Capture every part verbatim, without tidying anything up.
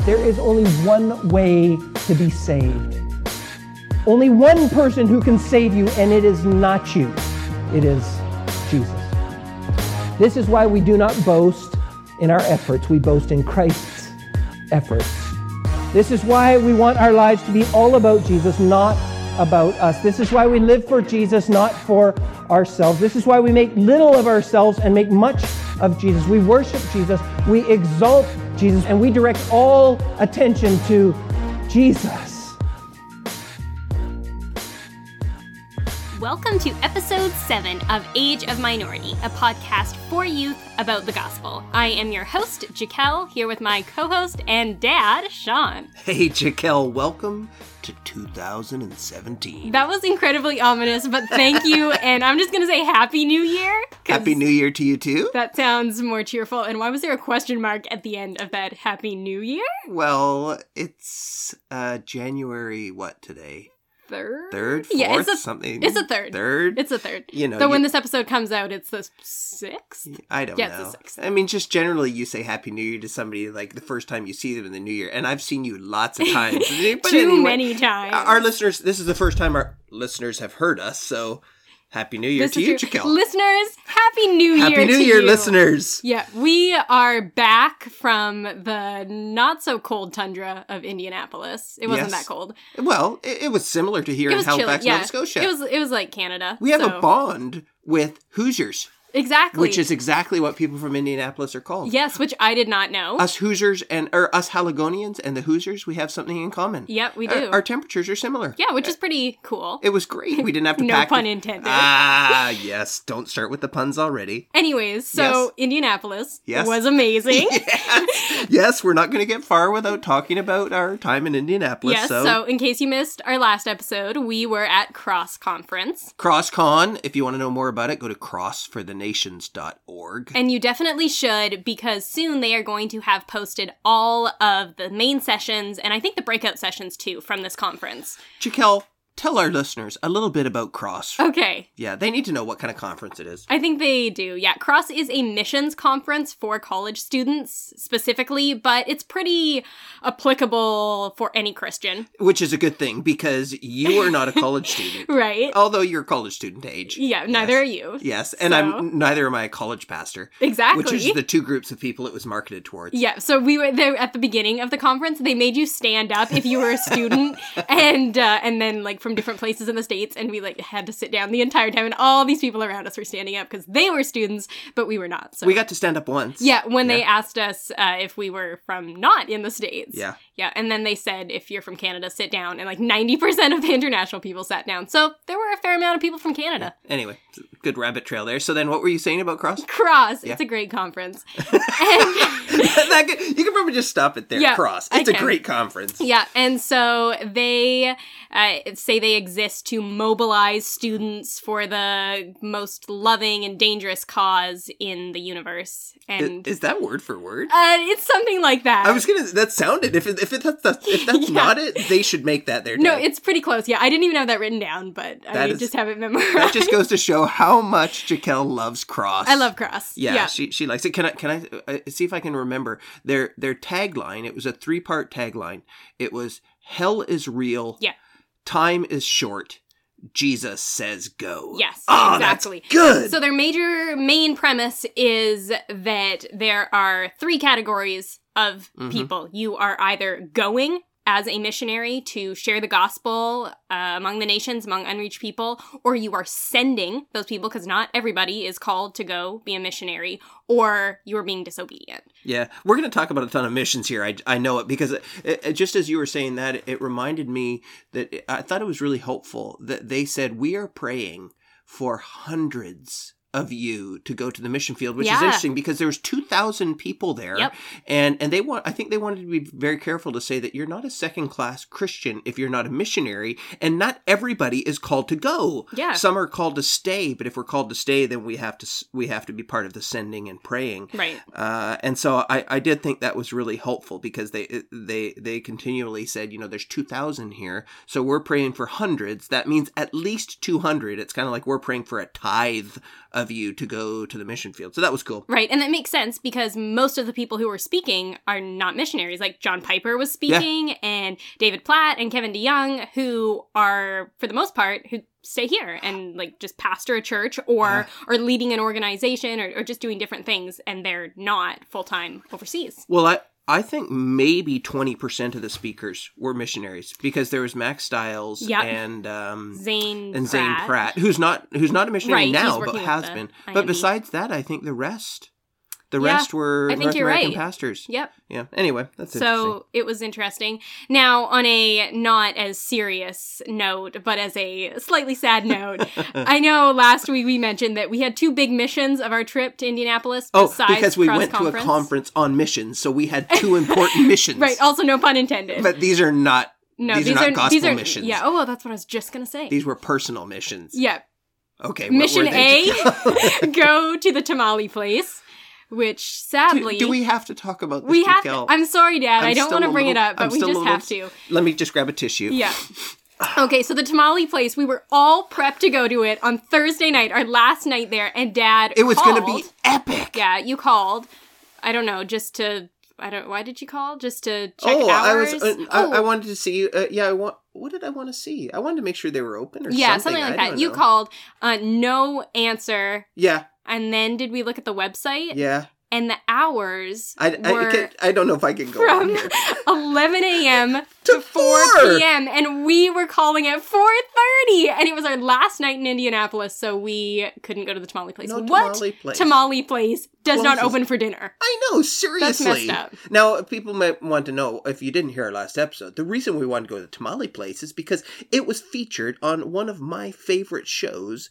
there is only one way to be saved. Only one person who can save you, and it is not you. It is Jesus. This is why we do not boast in our efforts. We boast in Christ's efforts. This is why we want our lives to be all about Jesus, not about us. This is why we live for Jesus, not for ourselves. This is why we make little of ourselves and make much of Jesus. We worship Jesus, we exalt Jesus, and we direct all attention to Jesus. Welcome to episode seven of Age of Minority, a podcast for youth about the gospel. I am your host, Jaquel, here with my co-host and dad, Sean. Hey, Jaquel, welcome to two thousand seventeen. That was incredibly ominous, but thank you, and I'm just going to say Happy New Year. Happy New Year to you, too. That sounds more cheerful, and why was there a question mark at the end of that Happy New Year? Well, it's uh, January, what, today? Third? Third? Fourth? Yeah, it's a, something? It's a third. Third? It's a third. You know. So you, when this episode comes out, it's the sixth? I don't yeah, know. It's the sixth. I mean, just generally you say Happy New Year to somebody like the first time you see them in the new year. And I've seen you lots of times. But Too anyway, many times. Our listeners, this is the first time our listeners have heard us, so Happy New Year this to you, true. Jaquel. Listeners, Happy New Year Happy New to Year, you. listeners. Yeah, we are back from the not-so-cold tundra of Indianapolis. It wasn't Yes. that cold. Well, it, it was similar to here It in was chilly, Halifax, yeah. Nova Scotia. It was, it was like Canada. We have so. a bond with Hoosiers. Exactly. Which is exactly what people from Indianapolis are called. Yes, which I did not know. Us Hoosiers and, or us Haligonians and the Hoosiers, we have something in common. Yep, we do. Our, our temperatures are similar. Yeah, which is pretty cool. It was great. We didn't have to No pack pun the- intended. Ah, yes. Don't start with the puns already. Anyways, so Yes. Indianapolis Yes. was amazing. yes. yes, we're not going to get far without talking about our time in Indianapolis. Yes, so. so in case you missed our last episode, we were at Cross Conference. CrossCon, if you want to know more about it, go to cross for the nations dot org. And you definitely should, because soon they are going to have posted all of the main sessions, and I think the breakout sessions too, from this conference. Jaquel, tell our listeners a little bit about Cross. Okay. Yeah, they need to know what kind of conference it is. I think they do. Yeah, Cross is a missions conference for college students specifically, but it's pretty applicable for any Christian. Which is a good thing, because you are not a college student. Right? Although you're college student age. Yeah, neither yes. are you. Yes, and So- I'm neither am I a college pastor. Exactly. Which is the two groups of people it was marketed towards. Yeah, so we were there at the beginning of the conference. They made you stand up if you were a student, and uh, and then like from different places in the States, and we like had to sit down the entire time, and all these people around us were standing up because they were students, but we were not. So We got to stand up once. yeah, when Yeah. they asked us uh, if we were from not in the States. Yeah. Yeah, and then they said, if you're from Canada, sit down, and like ninety percent of the international people sat down. So there were a fair amount of people from Canada. Anyway, good rabbit trail there. So then what were you saying about Cross? Cross, Yeah. it's a great conference. and that could, you can probably just stop it there. Yeah, Cross. I It's a can. great conference. Yeah, and so they uh, say they exist to mobilize students for the most loving and dangerous cause in the universe. And Is, is that word for word? uh, it's something like that. I was gonna. That sounded. If it, if it, that's that's- if that's Yeah. not it, they should make that their. No, tag. it's pretty close. Yeah, I didn't even have that written down, but I That mean, is- just have it memorized. That just goes to show how much Jaquel loves Cross. I love Cross. Yeah, Yeah. she she likes it. Can I can I uh, see if I can remember their their tagline? It was a three part tagline. It was "Hell is real. Yeah. Time is short. Jesus says go." Yes, Oh, exactly. That's good. So their major main premise is that there are three categories of Mhm. people. You are either going as a missionary to share the gospel uh, among the nations, among unreached people, or you are sending those people, because not everybody is called to go be a missionary, or you are being disobedient. Yeah, we're going to talk about a ton of missions here. I, I know it because it, it, just as you were saying that, it, it reminded me that it, I thought it was really hopeful that they said, we are praying for hundreds of you to go to the mission field, which is Yeah. interesting because there was two thousand people there. Yep. And and they want I think they wanted to be very careful to say that you're not a second-class Christian if you're not a missionary, and not everybody is called to go. Yeah. Some are called to stay, but if we're called to stay, then we have to s- we have to be part of the sending and praying. Right. Uh, and so I, I did think that was really hopeful because they they they continually said, you know, there's two thousand here, so we're praying for hundreds. That means at least two hundred. It's kind of like we're praying for a tithe of of you to go to the mission field. So that was cool. Right, and that makes sense because most of the people who were speaking are not missionaries. Like John Piper was speaking, yeah. and David Platt and Kevin DeYoung, who are, for the most part, who stay here and like just pastor a church or yeah. or leading an organization or, or just doing different things, and they're not full-time overseas. Well, I I think maybe twenty percent of the speakers were missionaries because there was Max Stiles yep. and um, Zane and Pratt. Zane Pratt, who's not who's not a missionary right, now, but has been. I M B. But besides that, I think the rest. The yeah, rest were I think North you're American right. pastors. Yep. Yeah. Anyway, that's so interesting. It was interesting. Now, on a not as serious note, but as a slightly sad note, I know last week we mentioned that we had two big missions of our trip to Indianapolis. Oh, besides because we cross went conference. to a conference on missions, so we had two important missions. Right. Also, no pun intended. But these are not. No, these, these are not are gospel these are, missions. Yeah. Oh, well, that's what I was just gonna say. These were personal missions. Yeah. Okay. Mission what were they? A: go to the tamale place. Which sadly, do, do we have to talk about this? We have. To, I'm sorry, Dad. I'm I don't want to bring little, it up, but I'm we just little, have to. Let me just grab a tissue. Yeah. Okay, so the tamale place, we were all prepped to go to it on Thursday night, our last night there, and Dad It was called. going to be epic. Yeah, you called. I don't know, just to. I don't. Why did you call? Just to check oh, hours? I was. Uh, oh, I, I wanted to see. Uh, yeah, I want. What did I want to see? I wanted to make sure they were open or yeah, something. something like I that. You know. called. Uh, no answer. Yeah. And then did we look at the website? Yeah. And the hours I, were I, can't, I don't know if I can go from on here. eleven a.m. to, to four four p.m. And we were calling at four thirty. And it was our last night in Indianapolis, so we couldn't go to the tamale place. No what tamale place. tamale place does Closes. not open for dinner? I know, seriously. That's messed up. Now, people might want to know, if you didn't hear our last episode, the reason we wanted to go to the tamale place is because it was featured on one of my favorite shows,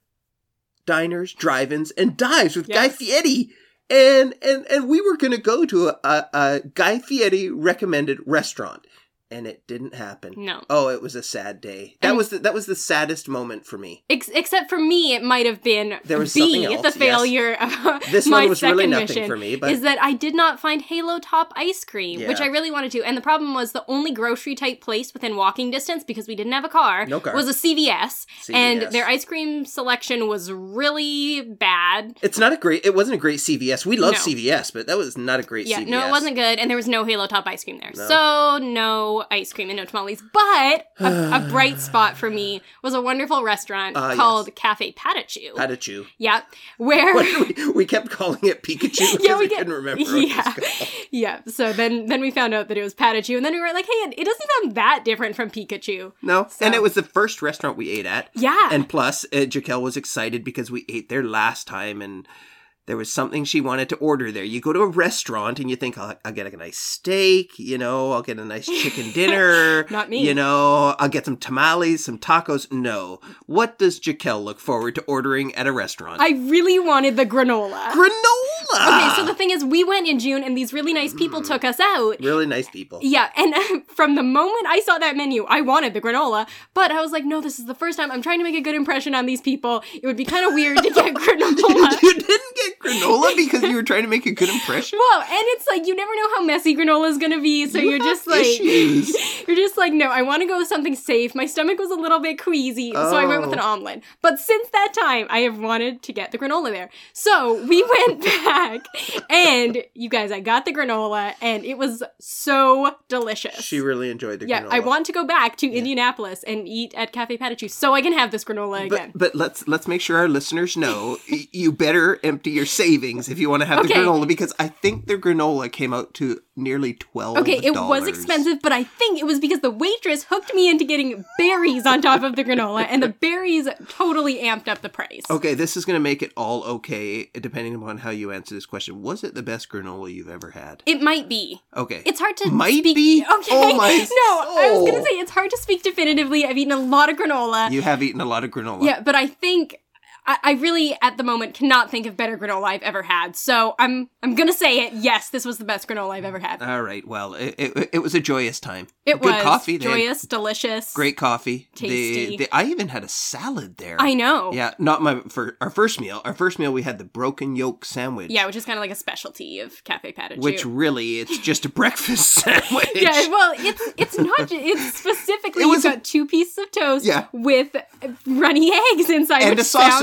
Diners, Drive-Ins, and Dives with Yes. Guy Fieri. And and and we were going to go to a, a, a Guy Fieri recommended restaurant, and it didn't happen. No. Oh, it was a sad day. That And- was the, that was the saddest moment for me. Ex- except for me, it might have been There was B, something else, the yes. failure of This my one was second really nothing mission, for me, but- is that I did not find Halo Top ice cream, which Yeah. I really wanted to. And the problem was the only grocery type place within walking distance, because we didn't have a car, No car. was a C V S. C V S. And their ice cream selection was really bad. It's not a great. It wasn't a great C V S. We love No. C V S, but that was not a great Yeah, C V S. no, it wasn't good, and there was no Halo Top ice cream there. No. So, no ice cream and no tamales. But a, a bright spot for me was a wonderful restaurant Ah, called yes. Cafe Patachu. Patachu. Yeah, where... What, we, we kept calling it Pikachu because Yeah, we we get- couldn't remember what Yeah, it was called. yeah. So then, then we found out that it was Patachu, and then we were like, "Hey, it, it doesn't sound that different from Pikachu." No, So- and it was the first restaurant we ate at. Yeah, And plus, uh, Jaquel was excited because we ate there last time, and there was something she wanted to order there. You go to a restaurant and you think, I'll, I'll get a nice steak, you know, I'll get a nice chicken dinner. Not me. You know, I'll get some tamales, some tacos. No. What does Jaquel look forward to ordering at a restaurant? I really wanted the granola. Granola! Okay, so the thing is, we went in June, and these really nice people Mm. took us out. Really nice people. Yeah, and from the moment I saw that menu, I wanted the granola, but I was like, no, this is the first time I'm trying to make a good impression on these people. It would be kind of weird to get granola. You didn't get granola because you were trying to make a good impression? Well, and it's like, you never know how messy granola is going to be, so You you're have just like, issues. you're just like, no, I want to go with something safe. My stomach was a little bit queasy, so I went with an Oh. omelet. But since that time, I have wanted to get the granola there. So we went back, and you guys, I got the granola, and it was so delicious. She really enjoyed the Yeah, granola. I want to go back to Indianapolis and eat at Cafe Patachu so I can have this granola again. But, but let's let's make sure our listeners know y- you better empty your savings if you want to have Okay. the granola, because I think the granola came out to nearly twelve. Okay, it was expensive, but I think it was because the waitress hooked me into getting berries on top of the granola, and the berries totally amped up the price. Okay, this is going to make it all okay, depending upon how you answer this question. Was it the best granola you've ever had? It might be. Okay. It's hard to Might speak. be? Okay. Oh my No, I was soul. gonna say it's hard to speak definitively. I've eaten a lot of granola. You have eaten a lot of granola. Yeah, but I think I, I really, at the moment, cannot think of better granola I've ever had. So I'm I'm gonna say it. Yes, this was the best granola I've ever had. All right. Well, it, it, it was a joyous time. It Good was coffee. They had joyous, delicious, Great coffee. Tasty. They, they, I even had a salad there. I know. Yeah, not my for our first meal. Our first meal, we had the broken yolk sandwich. Yeah, which is kind of like a specialty of Cafe Patachu. Which really, it's just a breakfast sandwich. Yeah, well, it's it's not. ju- It's specifically It was you've a- got two pieces of toast Yeah. with runny eggs inside, And which a sausage. sounds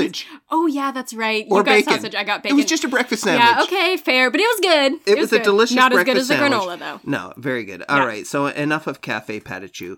Oh, yeah, that's right. You Or got bacon. sausage, I got bacon. It was just a breakfast sandwich. Yeah, okay, fair. But it was good. It, was, was a good. delicious Not breakfast as good sandwich. as the granola, though. No, very good. All Yeah. right, so enough of Cafe Patachu.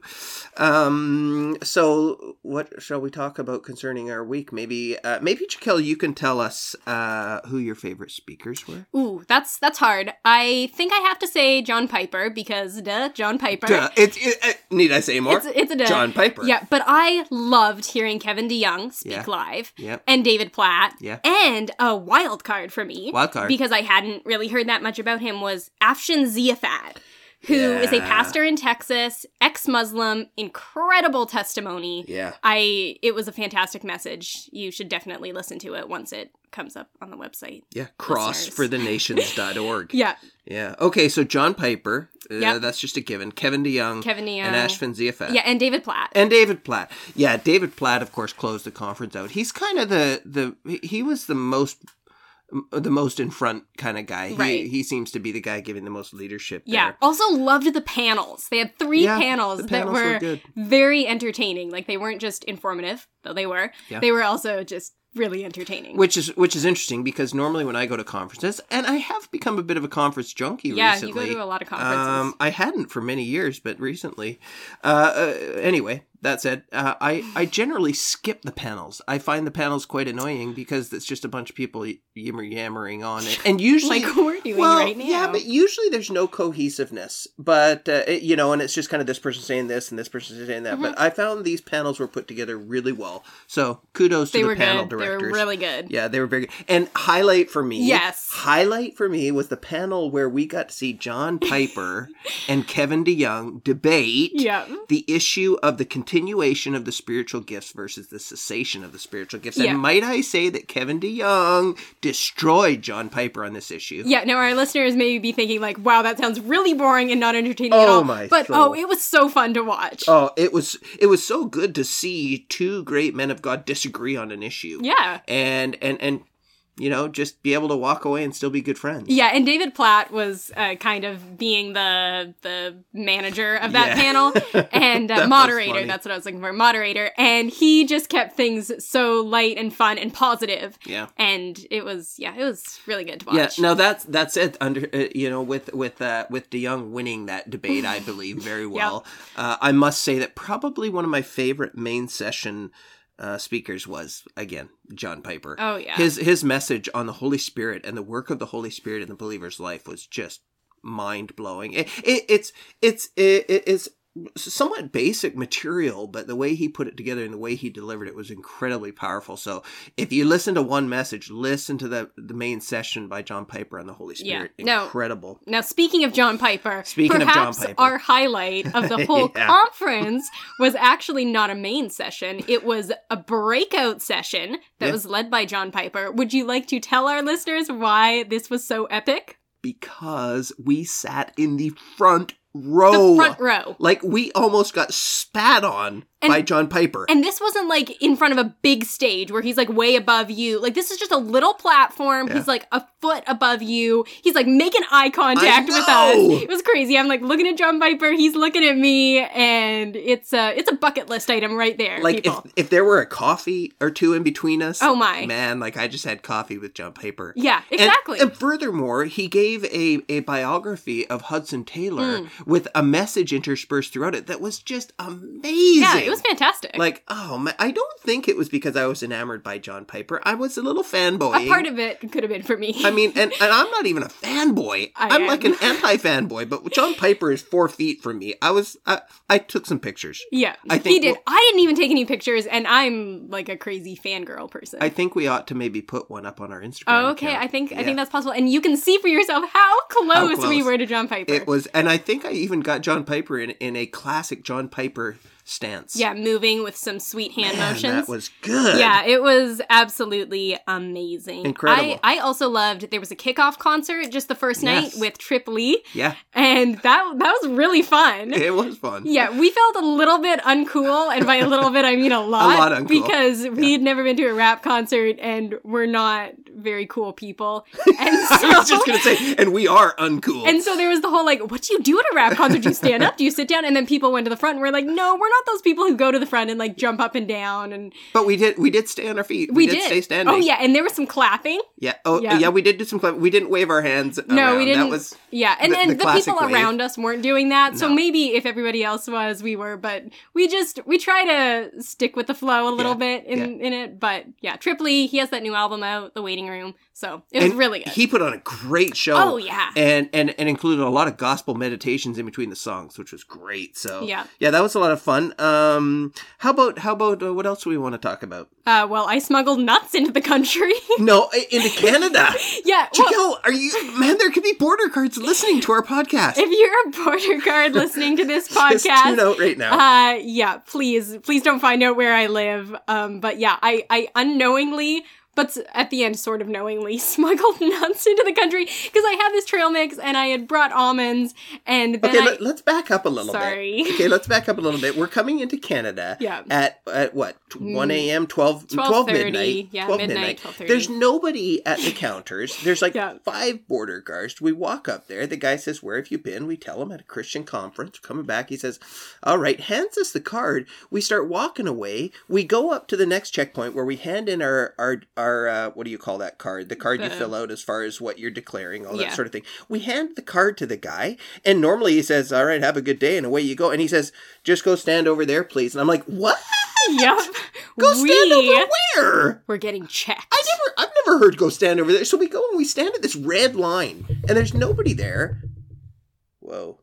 Um, so what shall we talk about concerning our week? Maybe, uh, maybe Jaquel, you can tell us uh, who your favorite speakers were. Ooh, that's that's hard. I think I have to say John Piper because, duh, John Piper. Duh. It's, it, it, need I say more? It's, it's a duh. John Piper. Yeah, but I loved hearing Kevin DeYoung speak Yeah. live. Yep. And David Platt. Yeah. And a wild card for me. Wild card. Because I hadn't really heard that much about him was Afshin Ziafat, who is a Yeah. pastor in Texas, ex-Muslim, incredible testimony. Yeah. I it was a fantastic message. You should definitely listen to it once it comes up on the website. Yeah, cross for the nations dot org. Yeah. Yeah. Okay, so John Piper, uh, Yep. that's just a given. Kevin DeYoung. Kevin DeYoung. And Ashvin Ziafat. Yeah, and David Platt. And David Platt. Yeah, David Platt, of course, closed the conference out. He's kind of the, the he was the most the most in front kind of guy. Right. He, he seems to be the guy giving the most leadership Yeah. there. Also loved the panels. They had three Yeah, panels, the that panels were were good. very entertaining. Like they weren't just informative, though they were. Yeah. They were also just really entertaining. Which is which is interesting because normally when I go to conferences, and I have become a bit of a conference junkie yeah, recently. you go to a lot of conferences. Um, I hadn't for many years, but recently. Uh, uh, anyway, that said, uh, I, I generally skip the panels. I find the panels quite annoying because it's just a bunch of people yammer yammering on it. And usually... Like we're doing well, right now. yeah, but usually there's no cohesiveness. But, uh, it, you know, and it's just kind of this person saying this and this person saying that. Mm-hmm. But I found these panels were put together really well. So kudos to they the were panel good. directors. They were really good. Yeah, they were very good. And highlight for me. Yes. Highlight for me was the panel where we got to see John Piper and Kevin DeYoung debate Yeah. the issue of the continuation of the spiritual gifts versus the cessation of the spiritual gifts. Yeah. And might I say that Kevin DeYoung destroyed John Piper on this issue. Yeah, now our listeners may be thinking like, wow, that sounds really boring and not entertaining Oh at all. my But soul. oh, it was so fun to watch. Oh, it was it was so good to see two great men of God disagree on an issue. Yeah. And and and you know, just be able to walk away and still be good friends. Yeah, and David Platt was uh, kind of being the the manager of that Yeah. panel and That uh, was moderator. funny. That's what I was looking for, moderator. And he just kept things so light and fun and positive. Yeah. And it was, yeah, it was really good to watch. Yeah, no, that's that's it. Under uh, you know, with with uh, with DeYoung winning that debate, I believe very well. uh, I must say that probably one of my favorite main session uh, speakers was again John Piper. Oh, yeah. his his message on the Holy Spirit and the work of the Holy Spirit in the believer's life was just mind blowing. It, it, it's it's it, it's. somewhat basic material, but the way he put it together and the way he delivered it was incredibly powerful. So if you listen to one message, listen to the the main session by John Piper on the Holy Spirit. Yeah. No. Incredible. Now, speaking of John Piper, Speaking of John perhaps Piper. our highlight of the whole Yeah. conference was actually not a main session. It was a breakout session that Yeah. was led by John Piper. Would you like to tell our listeners why this was so epic? Because we sat in the front row. The front row. Like we almost got spat on And- by John Piper. And this wasn't like in front of a big stage where he's like way above you. Like this is just a little platform. Yeah. He's like a foot above you. He's like making eye contact with know! us. It was crazy. I'm like looking at John Piper. He's looking at me, and it's a it's a bucket list item right there. Like if, people. if there were a coffee or two in between us, Oh, my. man! Like I just had coffee with John Piper. Yeah, And- exactly. And, furthermore, he gave a, a biography of Hudson Taylor Mm. with a message interspersed throughout it that was just amazing. yeah, it was fantastic. Like, oh man, I don't think it was because I was enamored by John Piper. I was a little fanboy. a part of it could have been for me. I mean, and, and I'm not even a fanboy. I I'm am. like an anti-fanboy, but John Piper is four feet from me. I was, I, I took some pictures. yeah, I he think did. we'll- I didn't even take any pictures, and I'm like a crazy fangirl person. I think we ought to maybe put one up on our Instagram. Oh, okay. account. I think I Yeah. think that's possible, and you can see for yourself how close, close. we were to John Piper. It was, and I think I even got John Piper in in a classic John Piper stance. yeah, moving with some sweet hand Man, motions. that was good. Yeah, it was absolutely amazing. Incredible. I, I also loved there was a kickoff concert just the first night Yes. with Trip Lee, yeah, and that that was really fun. it was fun. Yeah, we felt a little bit uncool, and by a little bit I mean a lot. lot uncool. Because we had never been to a rap concert, and we're not very cool people. And so, I was just gonna say, and we are uncool. and so there was the whole like, what do you do at a rap concert? Do you stand up? Do you sit down? And then people went to the front and we're like, no, we're not those people who go to the front and like jump up and down and. But we did we did stay on our feet. We, We, did. did stay standing. Oh yeah, and there was some clapping. Yeah. Oh Yeah. yeah. We did do some clap. We didn't wave our hands. No, around. we didn't. That was yeah, and the- and the the, classic people wave. around us weren't doing that. So No. maybe if everybody else was, we were. But we just we try to stick with the flow a little Yeah, bit in yeah. in it. But yeah, Tripoli, he has that new album out, The Waiting Room. So it was and really good. He put on a great show. Oh, yeah. and and and included a lot of gospel meditations in between the songs, which was great. So Yeah. yeah, that was a lot of fun. Um, how about how about uh, what else do we want to talk about? uh, well, I smuggled nuts into the country. No, i- into Canada. yeah. Well, Jaquel, are you man? There could be border guards listening to our podcast. if you're a border guard listening to this Just podcast, tune out right now. Uh, yeah, please, please don't find out where I live. Um, but yeah, I, I unknowingly, but at the end, sort of knowingly, smuggled nuts into the country because I had this trail mix and I had brought almonds, and then Okay, I, let, let's back up a little Sorry. bit. Okay, let's back up a little bit. We're coming into Canada Yeah. at at what one a.m. twelve, twelve twelve thirty, midnight. yeah, twelve midnight, twelve thirty. There's nobody at the counters. There's like Yeah. five border guards. We walk up there. The guy says, "Where have you been?" We tell him at a Christian conference. Coming back, he says, "All right," hands us the card. We start walking away. We go up to the next checkpoint where we hand in our our our uh, what do you call that card? The card you The- fill out as far as what you're declaring, all that Yeah. sort of thing. We hand the card to the guy, and normally he says, "All right, have a good day," and away you go. And he says, "Just go stand over there, please." And I'm like, "What? yep, Go stand we over where?" were getting checked. I never, I've never heard go stand over there. So we go and we stand at this red line, and there's nobody there. Whoa.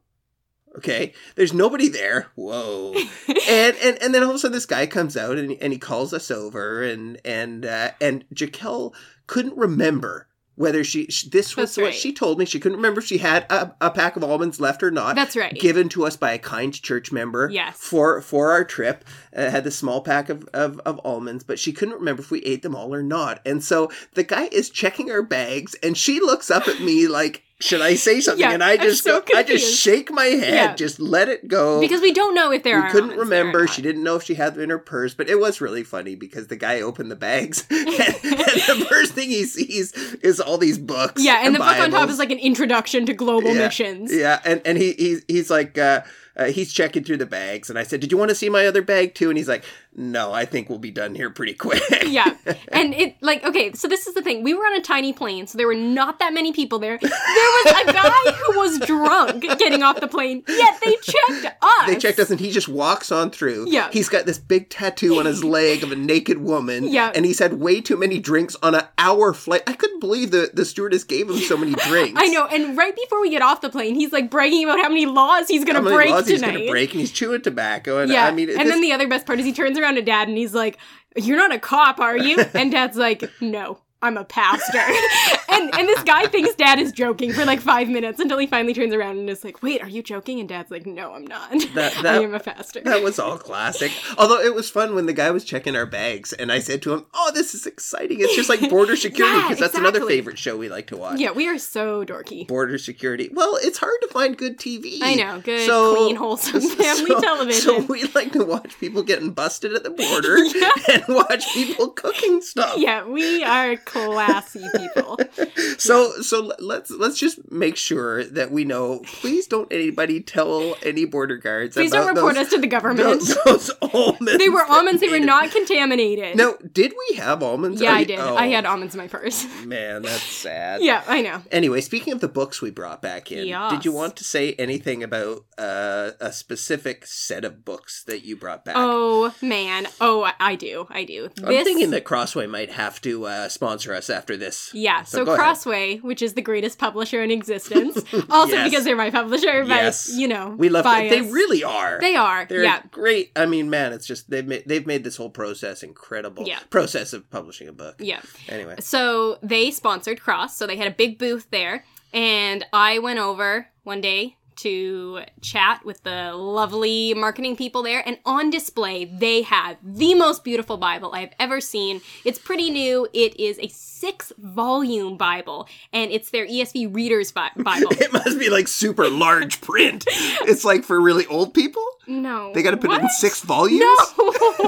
Okay, there's nobody there. Whoa, and and and then all of a sudden this guy comes out and and he calls us over, and and uh, and Jaquel couldn't remember whether she, she this was That's what right. she told me. She couldn't remember if she had a, a pack of almonds left or not. That's right. Given to us by a kind church member. Yes. For for our trip, uh, had the small pack of, of of almonds, but she couldn't remember if we ate them all or not. And so the guy is checking our bags, and she looks up at me like, should I say something? Yeah, and I I'm just so go, I just confused. shake my head, Yeah. just let it go. Because we don't know if there we are couldn't almonds there or remember. not. She didn't know if she had them in her purse, but it was really funny because the guy opened the bags, and, and the first thing he sees is all these books. Yeah, and the book on top Bibles. is like an introduction to global Yeah, missions. Yeah, and and he he's he's like uh, uh, he's checking through the bags, and I said, "Did you want to see my other bag too?" And he's like, "No, I think we'll be done here pretty quick." Yeah. And it, like, okay, so this is the thing. We were on a tiny plane, so there were not that many people there. There was a guy who was drunk getting off the plane, yet they checked us. They checked us, and he just walks on through. Yeah. He's got this big tattoo on his leg of a naked woman. Yeah. And he's had way too many drinks on an hour flight. I couldn't believe the, the stewardess gave him so many drinks. I know, and right before we get off the plane, he's like bragging about how many laws he's How gonna many break laws tonight. he's going to break, and he's chewing tobacco. And Yeah, I mean, and this- then the other best part is he turns around to Dad and he's like, "You're not a cop, are you?" And Dad's like, "No, I'm a pastor." and and this guy thinks Dad is joking for like five minutes until he finally turns around and is like, "Wait, are you joking?" And Dad's like, "No, I'm not. That- I that- am a pastor." That was all classic. Although it was fun when the guy was checking our bags, and I said to him, "Oh, this is exciting. It's just like Border Security," Yeah, because that's another exactly. favorite show we like to watch. Yeah, we are so dorky. Border Security. Well, it's hard to find good T V. I know, good, clean, wholesome family so, television. So we like to watch people getting busted at the border Yeah. and watch people cooking stuff. Yeah, we are classy people. So so let's let's just make sure that we know. Please don't anybody tell any border guards. Please about don't report those, us to the government. Those, those almonds. They were that almonds. They we were ate. not contaminated. Now, did we have almonds? Yeah, Are I you- did. oh, I had almonds in my purse. Man, that's sad. Yeah, I know. Anyway, speaking of the books we brought back in, Yes. did you want to say anything about uh, a specific set of books that you brought back? Oh man. Oh, I- I do. I do. I'm thinking that Crossway might have to uh, sponsor us after this. Yeah, so, go ahead. Crossway, which is the greatest publisher in existence, also Yes. because they're my publisher, but Yes. you know, We love them. bias. They really are. They are. They're yeah. great. I mean, man, it's just they've made, they've made this whole process incredible. Yeah. Process of publishing a book. Yeah. Anyway. So they sponsored Cross, so they had a big booth there, and I went over one day to chat with the lovely marketing people there, and on display they had the most beautiful Bible I've ever seen. It's pretty new. It is a six volume Bible, and it's their E S V Reader's Bi- Bible. It must be like super large print. It's like for really old people? No. They got to put what? it in six volumes? No.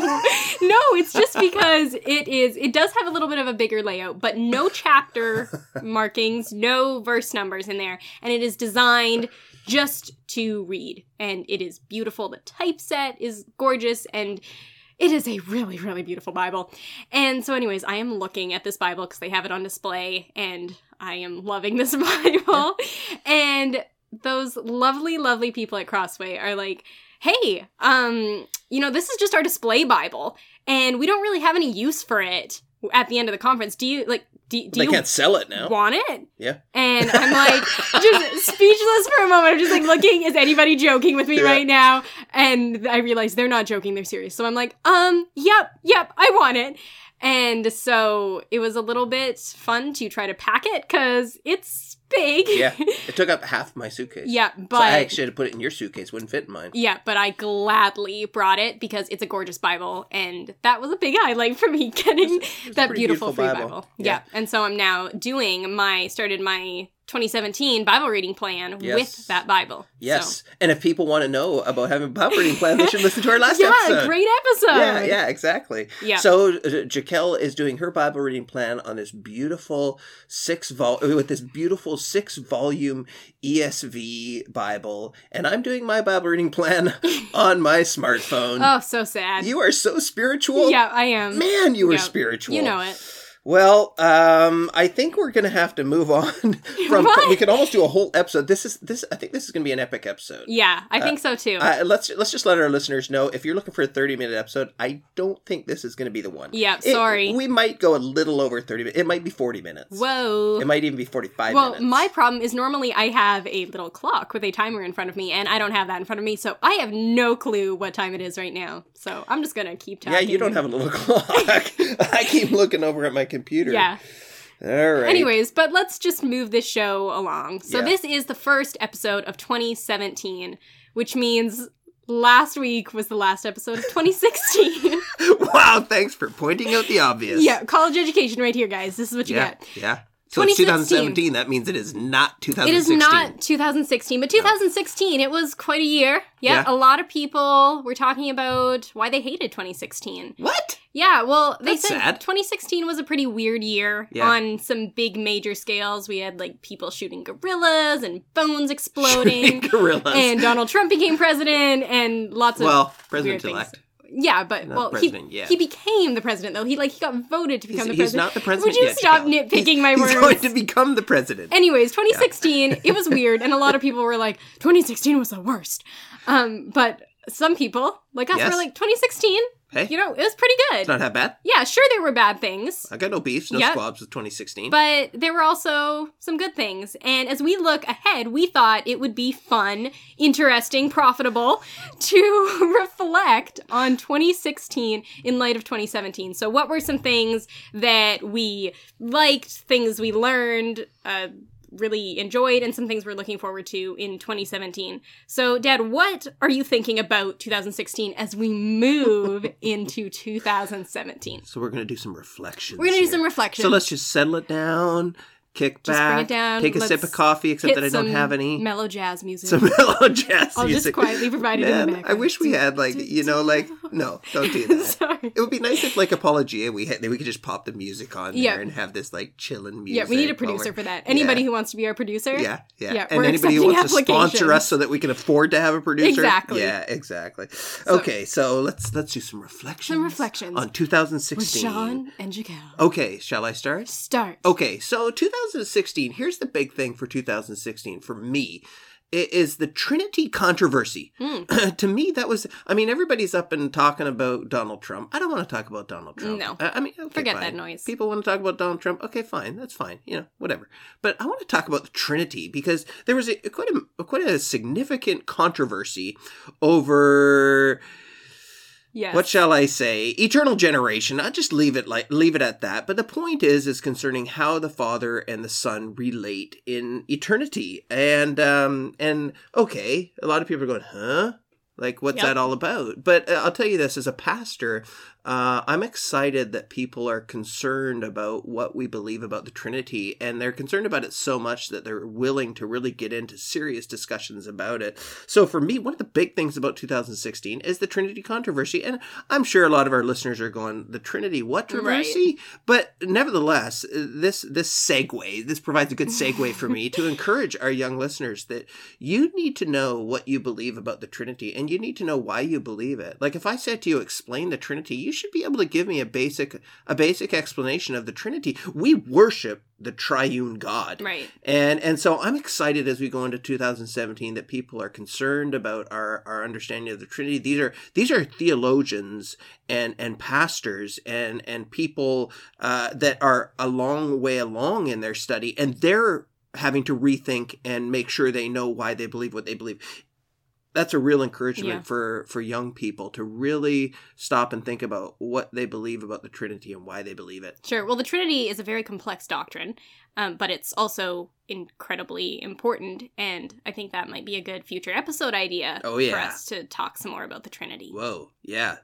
No, it's just because it is, it does have a little bit of a bigger layout, but no chapter markings, no verse numbers in there. And it is designed just to read. And it is beautiful. The typeset is gorgeous, and it is a really, really beautiful Bible. And so anyways, I am looking at this Bible because they have it on display, and I am loving this Bible. And those lovely, lovely people at Crossway are like, hey, um, you know, this is just our display Bible, and we don't really have any use for it at the end of the conference. Do you, like, do, do they you can't sell it now. want it? Yeah. And I'm like, just speechless for a moment. I'm just like looking, is anybody joking with me Yeah. right now? And I realize they're not joking, they're serious. So I'm like, um, yep, yep, I want it. And so it was a little bit fun to try to pack it because it's big. Yeah. It took up half my suitcase. Yeah, but So I actually had to put it in your suitcase. Wouldn't fit in mine. yeah, but I gladly brought it because it's a gorgeous Bible, and that was a big highlight for me, getting it's a that pretty beautiful, beautiful free Bible. Bible. Yeah. Yeah. And so I'm now doing my, started my twenty seventeen Bible reading plan Yes. with that Bible. Yes. So. And if people want to know about having a Bible reading plan, they should listen to our last Yeah, episode. great episode. Yeah, yeah, exactly. Yeah. So uh, Jaquel is doing her Bible reading plan on this beautiful six vol with this beautiful six volume E S V Bible, and I'm doing my Bible reading plan on my smartphone. Oh, so sad. You are so spiritual. Yeah, I am. Man, you were Yeah. spiritual. You know it. Well, um, I think we're gonna have to move on from. What? We could almost do a whole episode. This is this. I think this is gonna be an epic episode. Yeah, I think so too. Uh, let's let's just let our listeners know, if you're looking for a thirty minute episode, I don't think this is going to be the one. Yeah, It- sorry. we might go a little over thirty minutes. It might be forty minutes. Whoa. It might even be forty-five Well, minutes. my problem is normally I have a little clock with a timer in front of me, and I don't have that in front of me, so I have no clue what time it is right now. So I'm just gonna keep Yeah, talking. you don't have a little clock. I keep looking over at my computer. Yeah. All right. Anyways, but let's just move this show along. So Yeah. this is the first episode of twenty seventeen, which means last week was the last episode of twenty sixteen. Wow, thanks for pointing out the obvious. Yeah, college education right here, guys. This is what you Yeah. get. Yeah. So it's twenty twenty sixteen. seventeen. That means it is not two thousand It is sixteen. not two thousand sixteen, but two thousand sixteen, it was quite a year. Yeah, Yeah. a lot of people were talking about why they hated twenty sixteen. What? Yeah, well, they That's said sad. twenty sixteen was a pretty weird year Yeah. on some big major scales. We had like people shooting gorillas and phones exploding. Gorillas. And Donald Trump became president and lots of well, weird president things. elect. Yeah, but Not well, president he, yet. he became the president though. He like he got voted to become He's, the he's president. not the president Would you yet, stop Jaquel. nitpicking He's- my he's words? going to become the president. Anyways, twenty sixteen, it was weird, and a lot of people were like, twenty sixteen was the worst. Um, but some people, like us, Yes. were like, twenty sixteen, Hey, you know, it was pretty good. it's not that bad. Yeah, sure, there were bad things, I got no beefs, no Yep. squabs with twenty sixteen. but there were also some good things. And as we look ahead, we thought it would be fun, interesting, profitable to reflect on twenty sixteen in light of twenty seventeen. So what were some things that we liked, things we learned, uh, really enjoyed, and some things we're looking forward to in twenty seventeen. So, Dad, what are you thinking about two thousand sixteen as we move into two thousand seventeen? So we're going to do some reflections. We're going to do here. some reflections. So let's just settle it down, kick Just back, bring it down. take a Let's sip of coffee, except hit that I don't some have any. mellow jazz music. Some mellow jazz I'll music. just quietly provide it in the Man, background. I wish we had like you know like no, don't do that. Sorry. It would be nice if like Apologia we had we could just pop the music on there Yeah. and have this like chilling music. Yeah, we need a while producer we're- for that. Anybody Yeah. who wants to be our producer? Yeah, yeah. Yeah, and we're anybody who wants accepting to sponsor applications. us so that we can afford to have a producer. Exactly. Yeah, exactly. okay, so let's let's do some reflections. Some reflections. on two thousand With sixteen. Sean and Jaquel. Okay, shall I start? Start. Okay, so two thousand sixteen, here's the big thing for two thousand sixteen for me. It is the Trinity controversy. Mm. To me, that was, I mean, everybody's up and talking about Donald Trump. I don't want to talk about Donald Trump. No. I, I mean, okay, Forget fine. that noise. People want to talk about Donald Trump. Okay, fine. That's fine. You know, whatever. But I want to talk about the Trinity because there was a, quite a quite a significant controversy over... Yes. What shall I say? Eternal generation. I'll just leave it like leave it at that. But the point is, is concerning how the Father and the Son relate in eternity. And um and okay, a lot of people are going, huh? Like, what's Yep. that all about? But uh, I'll tell you this, as a pastor, Uh, I'm excited that people are concerned about what we believe about the Trinity, and they're concerned about it so much that they're willing to really get into serious discussions about it. So for me, one of the big things about two thousand sixteen is the Trinity controversy, and I'm sure a lot of our listeners are going, the Trinity, what controversy? Right. But nevertheless, this this segue, this provides a good segue for me to encourage our young listeners that you need to know what you believe about the Trinity, and you need to know why you believe it. Like if I said to you, explain the Trinity, you should be able to give me a basic a basic explanation of the Trinity. We worship the triune God. Right. And and so I'm excited as we go into two thousand seventeen that people are concerned about our, our understanding of the Trinity. These are these are theologians and and pastors and and people uh, that are a long way along in their study, and they're having to rethink and make sure they know why they believe what they believe. That's a real encouragement Yeah. for, for young people to really stop and think about what they believe about the Trinity and why they believe it. Sure. Well, the Trinity is a very complex doctrine, um, but it's also incredibly important, and I think that might be a good future episode idea Oh, yeah. for us to talk some more about the Trinity. Whoa, yeah.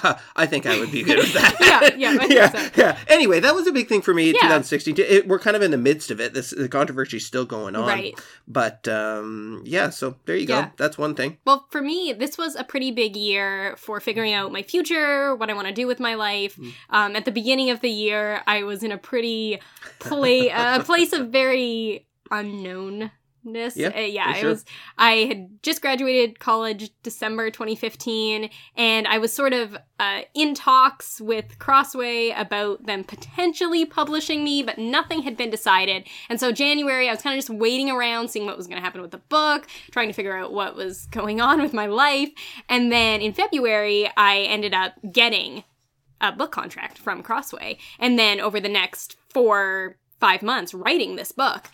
I think I would be good with that. Yeah, yeah, I think yeah, so. yeah. Anyway, that was a big thing for me in Yeah. twenty sixteen. It, we're kind of in the midst of it. This the controversy is still going on. Right. But um, yeah, so there you go. Yeah. That's one thing. Well, for me, this was a pretty big year for figuring out my future, what I want to do with my life. Mm. Um, at the beginning of the year, I was in a pretty play, a place of very unknownness. Yeah, Uh, yeah, for I sure. was. I had just graduated college December twenty fifteen, and I was sort of uh, in talks with Crossway about them potentially publishing me, but nothing had been decided. And so January, I was kind of just waiting around, seeing what was going to happen with the book, trying to figure out what was going on with my life. And then in February, I ended up getting a book contract from Crossway, and then over the next four, five months, writing this book.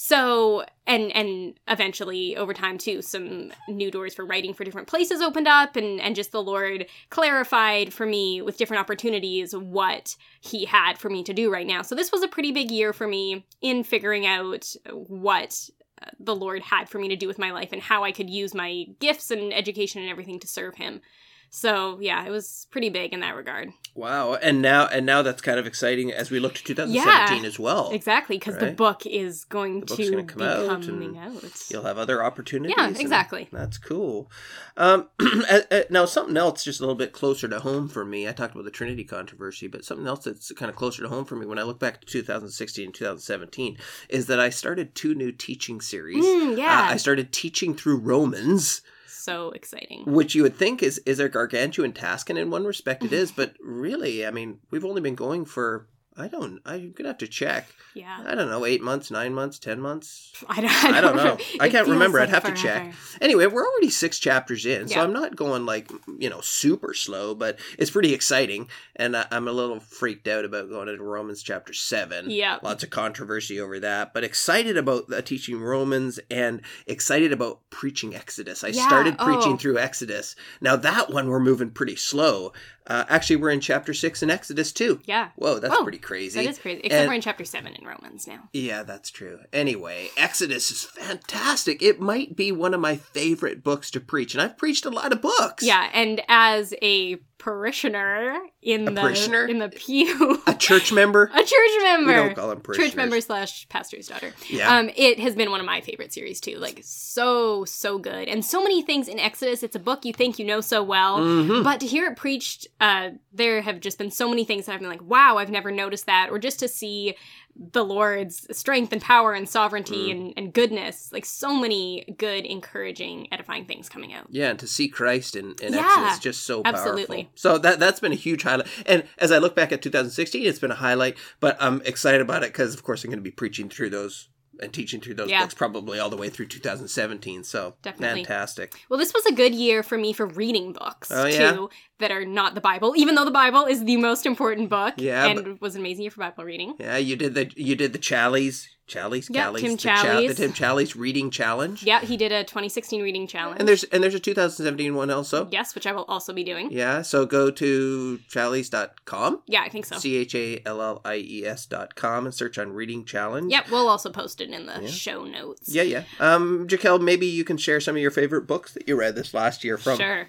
So, and and eventually over time too, some new doors for writing for different places opened up, and, and just the Lord clarified for me with different opportunities what he had for me to do right now. So this was a pretty big year for me in figuring out what the Lord had for me to do with my life and how I could use my gifts and education and everything to serve him. So yeah, it was pretty big in that regard. Wow. And now and now that's kind of exciting as we look to two thousand seventeen Yeah, as well. Exactly, because the Right. book is going The book's to gonna come be out coming and out. You'll have other opportunities. Yeah, and exactly. That's cool. Um, uh, uh, now, something else just a little bit closer to home for me. I talked about the Trinity controversy, but something else that's kind of closer to home for me when I look back to two thousand sixteen and two thousand seventeen is that I started two new teaching series. Mm, yeah. Uh, I started teaching through Romans, So exciting. which you would think is, is a gargantuan task, and in one respect it is, but really, I mean, we've only been going for, I don't, I'm going to have to check. Yeah. I don't know, eight months, nine months, ten months? I don't, I don't know. I It can't feels remember. like I'd have to forever. check. Anyway, we're already six chapters in, so Yeah. I'm not going like, you know, super slow, but it's pretty exciting. And I, I'm a little freaked out about going into Romans chapter seven. Yeah. Lots of controversy over that, but excited about uh, teaching Romans and excited about preaching Exodus. I Yeah, started preaching oh. through Exodus. Now that one we're moving pretty slow. Uh, actually, we're in chapter six in Exodus too. Yeah. Whoa, that's Whoa, pretty crazy. That is crazy. Except And- we're in chapter seven in Romans now. Yeah, that's true. Anyway, Exodus is fantastic. It might be one of my favorite books to preach, and I've preached a lot of books. Yeah, and as a parishioner in A the parishioner? in the pew, A church member? a church member, We don't call them parishioners. church member slash pastor's daughter. Yeah. Um, it has been one of my favorite series too. Like so so good, and so many things in Exodus. It's a book you think you know so well, Mhm. but to hear it preached, uh, there have just been so many things that I've been like, wow, I've never noticed that, or just to see the Lord's strength and power and sovereignty Mm. and, and goodness, like so many good, encouraging, edifying things coming out. Yeah, and to see Christ in, in Yeah, Exodus just so absolutely. powerful. So that, that's been a huge highlight. And as I look back at two thousand sixteen, it's been a highlight, but I'm excited about it because, of course, I'm going to be preaching through those and teaching through those Yeah. books probably all the way through two thousand seventeen. So Definitely. fantastic. Well, this was a good year for me for reading books, Oh, yeah? too, that are not the Bible, even though the Bible is the most important book. Yeah, And but- was an amazing year for Bible reading. Yeah, you did the you did the Challies, Challies, Yeah, Callies, Tim the, Cha- Challies. the Tim Challies reading challenge. Yeah, he did a twenty sixteen reading challenge. And there's and there's a two thousand seventeen one also. Yes, which I will also be doing. Yeah, so go to challies dot com, Yeah, I think so. C H A L L I E S dot com, and search on Reading Challenge. Yep, we'll also post it in the Yeah. show notes. Yeah, yeah. Um, Jaquel, maybe you can share some of your favorite books that you read this last year from Sure.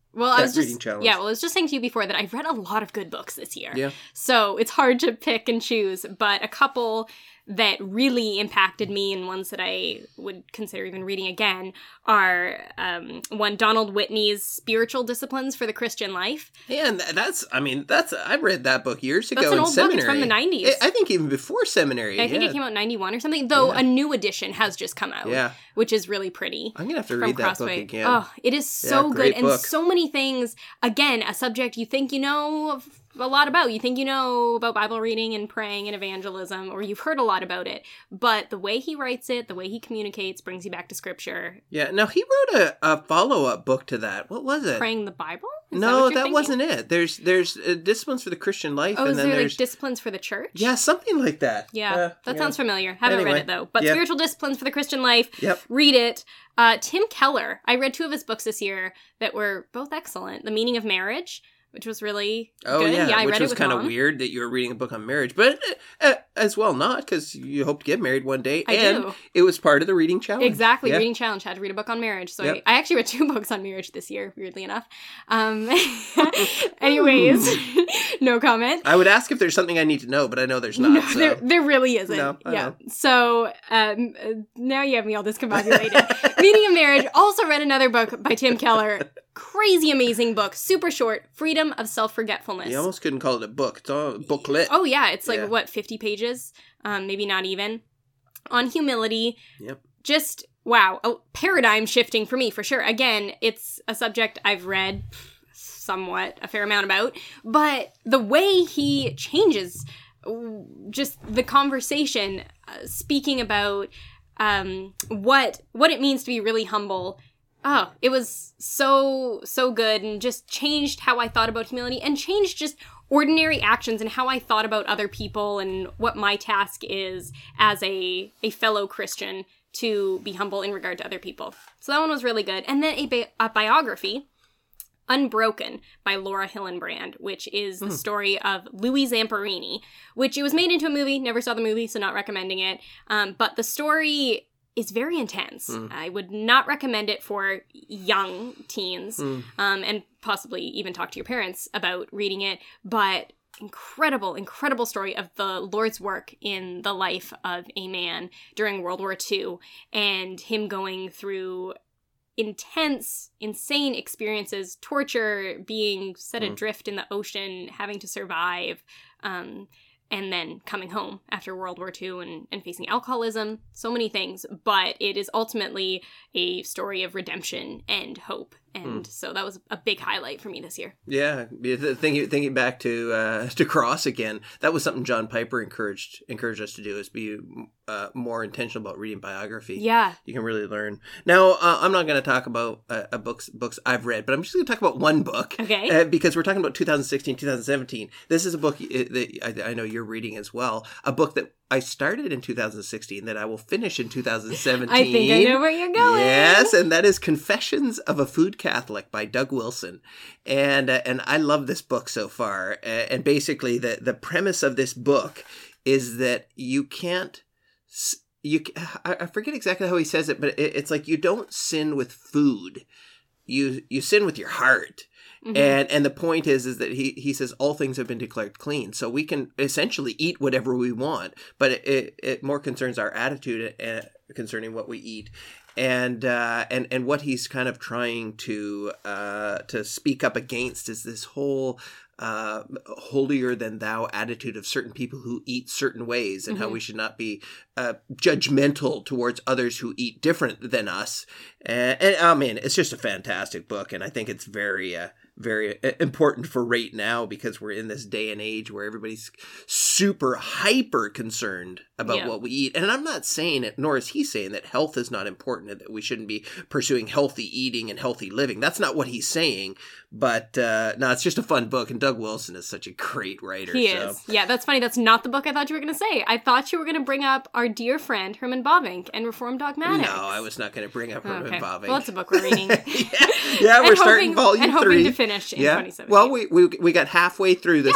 Well, I that was just reading challenge. yeah. Well, I was just saying to you before that I've read a lot of good books this year. Yeah. So it's hard to pick and choose, but a couple that really impacted me and ones that I would consider even reading again are um, one, Donald Whitney's Spiritual Disciplines for the Christian Life. Yeah, and that's, I mean, that's, I read that book years ago That's an in old seminary. book. It's from the nineties. I think even before seminary. I think yeah. it came out in ninety-one or something, though Yeah. a new edition has just come out, Yeah. which is really pretty. I'm going to have to From read that Crossway. book again. Oh, it is so Yeah, good. great And book. so many things, again, a subject you think you know a lot about. You think you know about Bible reading and praying and evangelism, or you've heard a lot about it. But the way he writes it, the way he communicates, brings you back to scripture. Yeah, now he wrote a, a follow-up book to that. What was it? Praying the Bible? Is no, what that, you're wasn't it. There's there's uh, Disciplines for the Christian Life, Oh, and is then there there's like Disciplines for the Church? yeah, something like that. Yeah, Uh, that yeah. sounds familiar. Haven't Anyway, read it though. But yeah. Spiritual Disciplines for the Christian Life. Yep. Read it. Uh, Tim Keller. I read two of his books this year that were both excellent. The Meaning of Marriage, which was really Oh good. yeah, I which read was it with kind of Mom. weird that you were reading a book on marriage, but uh, uh, as well not because you hope to get married one day, I and do. it was part of the reading challenge. Exactly, Yeah. reading challenge. Had to read a book on marriage. So Yep. I, I actually read two books on marriage this year, weirdly enough. Um, anyways, no comment. I would ask if there's something I need to know, but I know there's not. No, so. there, there really isn't. No, I yeah. know. So um, uh, now you have me all discombobulated. Meaning of Marriage. Also read another book by Tim Keller. Crazy amazing book. Super short. Freedom of Self-Forgetfulness. You almost couldn't call it a book. It's all a booklet. Oh yeah, it's like Yeah. what, fifty pages? Um, maybe not even. On humility. Yep. Just wow, a paradigm shifting for me for sure. Again, it's a subject I've read somewhat a fair amount about, but the way he changes w- just the conversation, uh, speaking about um, what what it means to be really humble. Oh, it was so, so good and just changed how I thought about humility and changed just ordinary actions and how I thought about other people and what my task is as a, a fellow Christian to be humble in regard to other people. So that one was really good. And then a, bi- a biography, Unbroken by Laura Hillenbrand, which is the story of Louis Zamperini, which it was made into a movie. Never saw the movie, so not recommending it. Um, but the story is very intense. Mm. I would not recommend it for young teens, Mm. um, and possibly even talk to your parents about reading it. But incredible, incredible story of the Lord's work in the life of a man during World War Two and him going through intense, insane experiences, torture, being set Mm. adrift in the ocean, having to survive, um, and then coming home after World War Two and, and facing alcoholism, so many things. But it is ultimately a story of redemption and hope. And so that was a big highlight for me this year. Yeah, yeah, th- thinking thinking back to uh, to Cross again, that was something John Piper encouraged encouraged us to do, is be uh, more intentional about reading biography. Yeah. You can really learn. Now, uh, I'm not going to talk about uh, uh, books books I've read, but I'm just going to talk about one book. Okay. Uh, because we're talking about two thousand sixteen, two thousand seventeen. This is a book uh, that I, I know you're reading as well. A book that I started in two thousand sixteen that I will finish in two thousand seventeen. I think I know where you're going. Yes, and that is Confessions of a Food Catholic by Doug Wilson. And uh, and I love this book so far. Uh, and basically the, the premise of this book is that you can't... you. I I forget exactly how he says it, but it, it's like you don't sin with food. You you sin with your heart. Mm-hmm. And and the point is is that he, he says all things have been declared clean. So we can essentially eat whatever we want, but it, it, it more concerns our attitude uh, concerning what we eat. And uh, and and what he's kind of trying to uh, to speak up against is this whole uh, holier than thou attitude of certain people who eat certain ways, and mm-hmm. how we should not be uh, judgmental towards others who eat different than us. And, and I mean, it's just a fantastic book, and I think it's very uh, very important for right now, because we're in this day and age where everybody's super hyper concerned about yeah. what we eat. And I'm not saying it, nor is he saying that health is not important and that we shouldn't be pursuing healthy eating and healthy living. That's not what he's saying. But uh, no, it's just a fun book. And Doug Wilson is such a great writer. He so. is. Yeah, that's funny. That's not the book I thought you were going to say. I thought you were going to bring up our dear friend Herman Bavinck and Reformed Dogmatics. No, I was not going to bring up Herman okay. Bavinck. Well, it's a book we're reading. yeah, yeah we're and starting hoping, volume and three. hoping to finish in yeah. twenty seventeen. Well, we, we we got halfway through this yeah.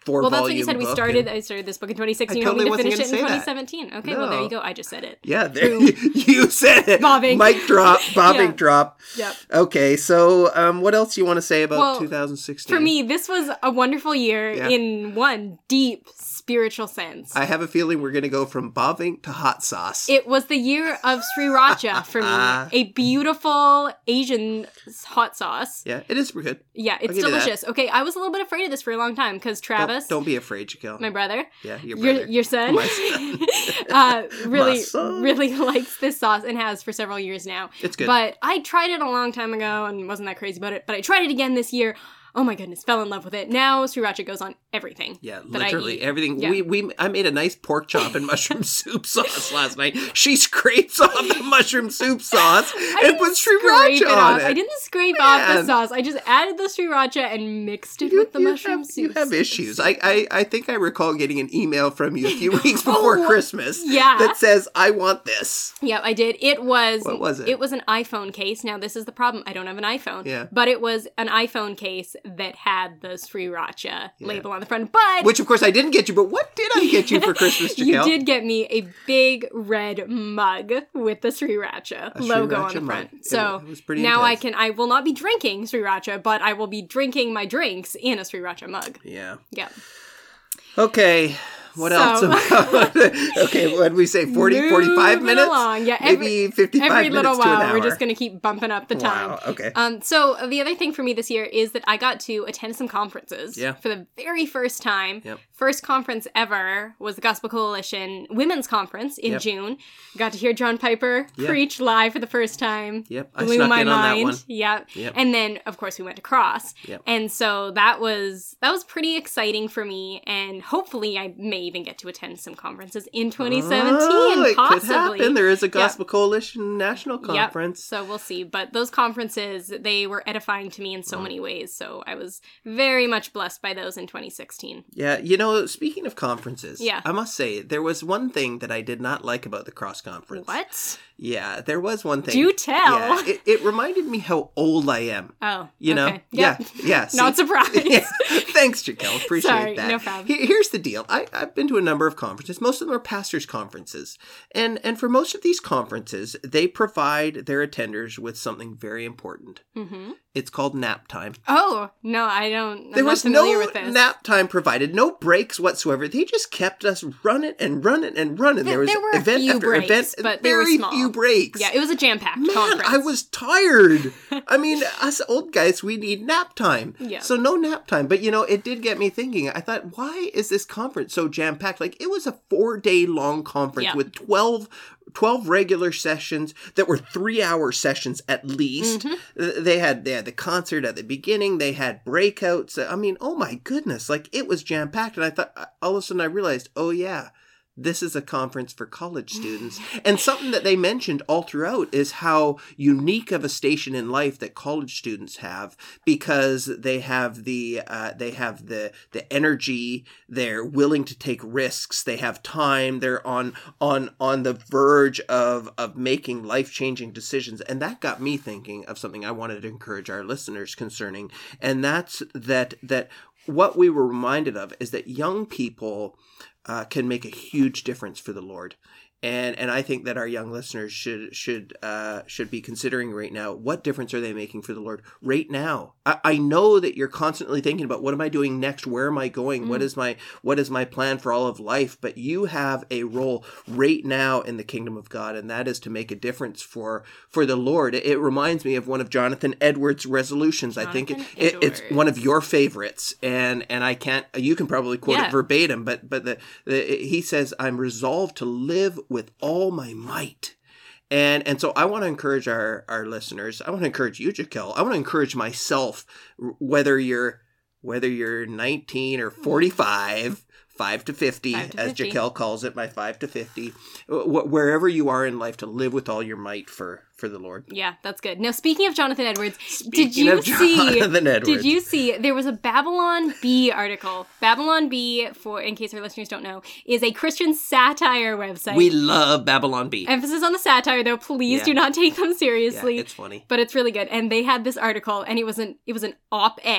four Well, that's volume what you said. We book started. and- I started this book in twenty sixteen. I totally hoping to wasn't finish it in gonna say twenty that. seventeen. Okay, well there No. you go. I just said it. Yeah, there, Boom. you said it. Bobbing. Mic drop, bobbing Yeah. drop. Yep. Okay, so um, what else do you want to say about Well, two thousand sixteen? For me, this was a wonderful year Yeah. in one deep spiritual sense. I have a feeling we're going to go from bobbing to hot sauce. It was the year of Sriracha for me. A beautiful Asian hot sauce. yeah, it is pretty good. Yeah, it's give you that. delicious. Okay, I was a little bit afraid of this for a long time because Travis, Don't, don't be afraid, Jaquel. my brother, yeah, your your, brother. your son, My son. uh, really, son. really likes this sauce and has for several years now. It's good. But I tried it a long time ago and wasn't that crazy about it. But I tried it again this year. Oh my goodness, fell in love with it. Now Sriracha goes on everything. Yeah, that I literally eat. everything. Yeah. We we I made a nice pork chop and mushroom soup sauce last night. She scrapes off the mushroom soup sauce I and didn't puts scrape sriracha it on off. it. I didn't scrape off the Man. sauce. I just added the sriracha and mixed it You, with the you mushroom have, soup. you have issues. I, I I think I recall getting an email from you a few weeks before Oh, Christmas yeah. that says, I want this. Yeah, I did. It was. What was it? It was an iPhone case. Now this is the problem. I don't have an iPhone. Yeah. But it was an iPhone case that had the Sriracha label on the front. But Which, of course, I didn't get you, but what did I get you for Christmas, you Jaquel? did get me a big red mug with the Sriracha A logo on Sriracha the mug. front. It So wa- it was pretty now I intense. can. I will not be drinking Sriracha, but I will be drinking my drinks in a Sriracha mug. Yeah. Yeah. Okay. What So- else about Okay, what did we say? forty, Moving forty-five minutes? along. Yeah, Maybe every- fifty-five Every minutes little to an while, hour. we're just going to keep bumping up the time. Wow, okay. Um, so uh, the other thing for me this year is that I got to attend some conferences Yeah. for the very first time. Yep. First conference ever was the Gospel Coalition Women's Conference in Yep. June. Got to hear John Piper Yeah. preach live for the first time. Yep, I Blew snuck my in on that mind. one. Yep. Yep. And then of course we went to Cross. Yep. And so that was that was pretty exciting for me, and hopefully I may even get to attend some conferences in twenty seventeen. Oh, it possibly. could happen. There is a Yeah. Gospel Coalition National Conference. Yep. So we'll see. But those conferences, they were edifying to me in so many ways. So I was very much blessed by those in twenty sixteen. Yeah, you know, speaking of conferences, Yeah. I must say, there was one thing that I did not like about the Cross Conference. What? Yeah, there was one thing. Do tell. Yeah, it, it reminded me how old I am. Oh, You know? okay. Yeah, Yep. yeah. see- Not surprised. Yeah. Thanks, Jaquel. Appreciate Sorry, that. no problem. Here- Here's the deal. I, I've been to a number of conferences. Most of them are pastors' conferences. And, and for most of these conferences, they provide their attenders with something very important. Mm-hmm. It's called nap time. Oh, no, I don't. I'm There not was familiar no with this. nap time provided, no breaks whatsoever. They just kept us running and running and running. There- there was there were a event few after breaks, event, but they were very small. few breaks. Yeah, it was a jam-packed Man, conference. I was tired. I mean, us old guys, we need nap time. Yeah. So no nap time. But, you know, it did get me thinking. I thought, why is this conference so jam-packed? Like, it was a four-day-long conference Yeah. with twelve, twelve regular sessions that were three-hour sessions at least. Mm-hmm. Uh, They had they had the concert at the beginning. They had breakouts. I mean, oh my goodness. Like, it was jam-packed. And I thought, all of a sudden I realized, oh yeah, this is a conference for college students. And something that they mentioned all throughout is how unique of a station in life that college students have, because they have the uh, they have the the energy, they're willing to take risks, they have time, they're on on on the verge of of making life-changing decisions. And that got me thinking of something I wanted to encourage our listeners concerning, and that's that that what we were reminded of is that young people Uh, can make a huge difference for the Lord. And and I think that our young listeners should should uh, should be considering right now, what difference are they making for the Lord right now? I, I know that you're constantly thinking about, what am I doing next? Where am I going? Mm. What is my what is my plan for all of life? But you have a role right now in the kingdom of God, and that is to make a difference for for the Lord. It, it reminds me of one of Jonathan Edwards' resolutions. I think it, Jonathan it, it's Edwards. one of your favorites, and and I can't. You can probably quote Yeah. it verbatim, but but the, the he says, "I'm resolved to live with all my might." And and so I want to encourage our, our listeners. I want to encourage you, Jaquel. I want to encourage myself, whether you're whether you're nineteen or forty-five, five to fifty, Five to as fifty. Jaquel calls it, my five to fifty, wh- wherever you are in life, to live with all your might for, for the Lord. Yeah, that's good. Now, speaking of Jonathan Edwards, Speaking did you of see? Jonathan Edwards. Did you see? There was a Babylon Bee article. Babylon Bee, for in case our listeners don't know, is a Christian satire website. We love Babylon Bee. Emphasis on the satire, though. Please Yeah. do not take them Yeah, seriously. it's funny. But it's really good. And they had this article, and it was an it was an op-ed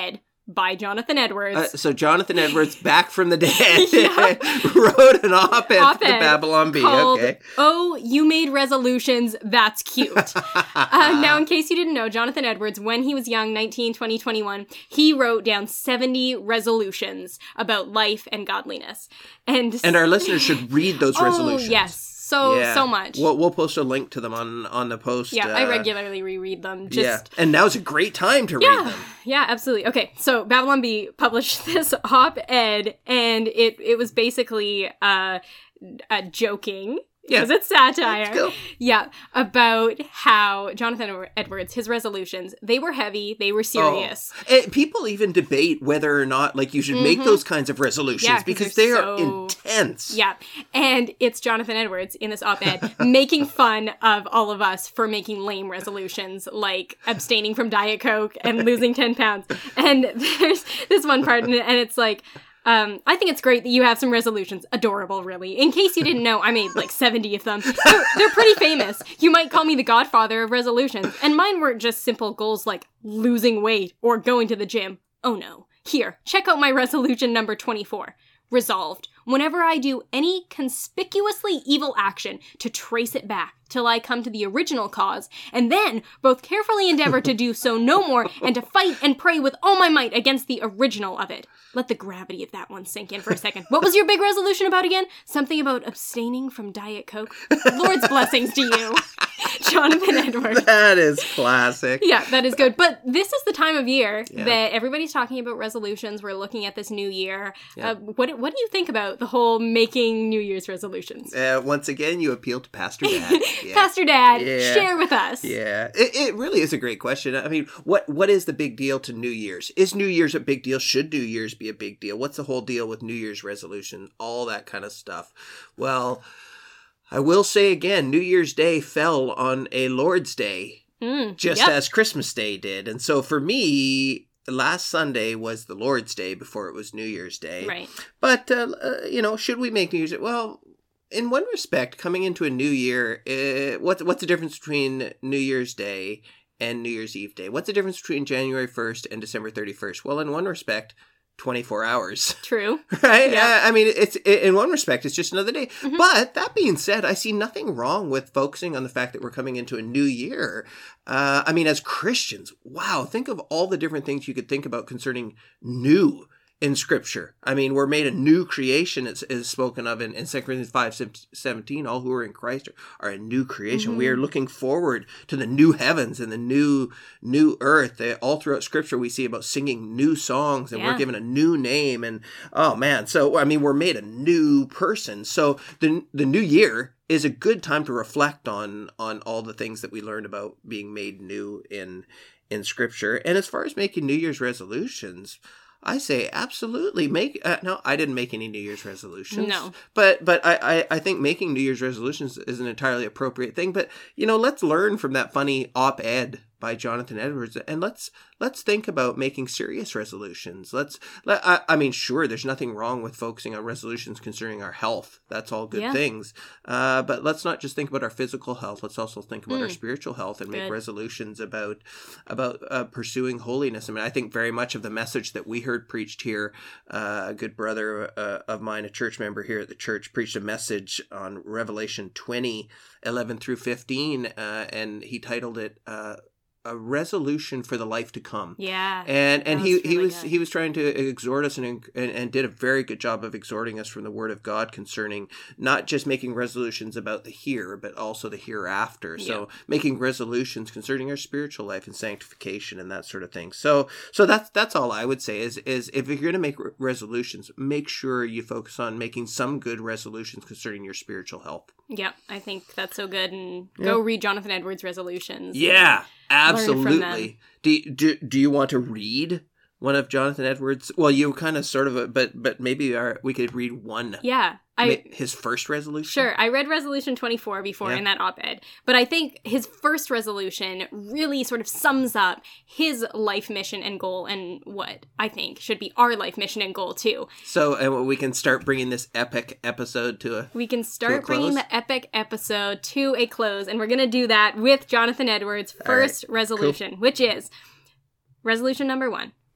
by Jonathan Edwards. Uh, so Jonathan Edwards, back from the dead, wrote an op-ed, op-ed to the Babylon Bee. Called, okay. "Oh, you made resolutions. That's cute." uh, now, in case you didn't know, Jonathan Edwards, when he was young, nineteen, twenty, twenty-one, he wrote down seventy resolutions about life and godliness. And, and our listeners should read those oh, resolutions. Yes. So, yeah. so much. We'll, we'll post a link to them on, on the post. Yeah, uh, I regularly reread them. Just, yeah, and now's a great time to yeah, read them. Yeah, absolutely. Okay, so Babylon Bee published this op-ed, and it, it was basically uh, uh, joking. Yeah. Because it's satire. Let's go. Yeah, about how Jonathan Edwards, his resolutions, they were heavy, they were serious. Oh. And people even debate whether or not, like, you should mm-hmm. make those kinds of resolutions yeah, because they are so... intense. Yeah, and it's Jonathan Edwards in this op-ed making fun of all of us for making lame resolutions, like abstaining from Diet Coke and losing ten pounds. And there's this one part, and it's like, Um, I think it's great that you have some resolutions. Adorable, really. In case you didn't know, I made like seventy of them. They're, they're pretty famous. You might call me the godfather of resolutions. And mine weren't just simple goals like losing weight or going to the gym. Oh no. Here, check out my resolution number twenty-four. Resolved. Whenever I do any conspicuously evil action, to trace it back till I come to the original cause, and then both carefully endeavor to do so no more, and to fight and pray with all my might against the original of it. Let the gravity of that one sink in for a second. What was your big resolution about again? Something about abstaining from Diet Coke? Lord's blessings to you, Jonathan Edwards. That is classic. Yeah, that is good. But this is the time of year yeah. that everybody's talking about resolutions. We're looking at this new year. Yeah. Uh, what What do you think about the whole making New Year's resolutions? Uh, once again, you appeal to Pastor Dad. Yeah. Pastor Dad, yeah. share with us. Yeah, it, it really is a great question. I mean, what what is the big deal to New Year's? Is New Year's a big deal? Should New Year's be a big deal? What's the whole deal with New Year's resolution? All that kind of stuff. Well, I will say again, New Year's Day fell on a Lord's Day, mm, just yep. as Christmas Day did. And so for me, last Sunday was the Lord's Day before it was New Year's Day. Right. But, uh, uh, you know, should we make New Year's Day? Well, in one respect, coming into a new year, uh, what's, what's the difference between New Year's Day and New Year's Eve Day? What's the difference between January first and December thirty-first? Well, in one respect, twenty-four hours. True. Right? Yeah. Uh, I mean, it's in one respect, it's just another day. Mm-hmm. But that being said, I see nothing wrong with focusing on the fact that we're coming into a new year. Uh, I mean, as Christians, wow, think of all the different things you could think about concerning new in Scripture. I mean, we're made a new creation, it's, is spoken of in, in Second Corinthians five seventeen. All who are in Christ are, are a new creation. Mm-hmm. We are looking forward to the new heavens and the new new earth. All throughout Scripture, we see about singing new songs, and yeah. we're given a new name. And oh man, so I mean, we're made a new person. So the the new year is a good time to reflect on on all the things that we learned about being made new in in Scripture. And as far as making New Year's resolutions, I say absolutely make. Uh, no, I didn't make any New Year's resolutions. No, but but I, I I think making New Year's resolutions is an entirely appropriate thing. But you know, let's learn from that funny op-ed by Jonathan Edwards, and let's let's think about making serious resolutions. Let's let I, I mean, sure, there's nothing wrong with focusing on resolutions concerning our health. That's all good yeah. things. Uh, but let's not just think about our physical health. Let's also think about mm. our spiritual health and make good. resolutions about about uh, pursuing holiness. I mean, I think very much of the message that we heard preached here, uh, a good brother uh, of mine, a church member here at the church, preached a message on Revelation twenty, eleven through fifteen, uh, and he titled it uh, a resolution for the life to come. Yeah. And and he, really he was good. he was trying to exhort us and, and and did a very good job of exhorting us from the Word of God concerning not just making resolutions about the here, but also the hereafter. So yeah. making resolutions concerning our spiritual life and sanctification and that sort of thing. So so that's that's all I would say is is if you're going to make re- resolutions, make sure you focus on making some good resolutions concerning your spiritual health. Yeah, I think that's so good. And yeah. go read Jonathan Edwards' resolutions. Yeah. Absolutely. Do you, do do you want to read one of Jonathan Edwards? Well, you kind of sort of, a, but but maybe our, we could read one. Yeah, I his first resolution. Sure, I read Resolution twenty-four before yeah. in that op-ed, but I think his first resolution really sort of sums up his life mission and goal, and what I think should be our life mission and goal too. So, and we can start bringing this epic episode to a. We can start bringing the epic episode to a close, and we're gonna do that with Jonathan Edwards' first right. resolution, cool. which is resolution number one.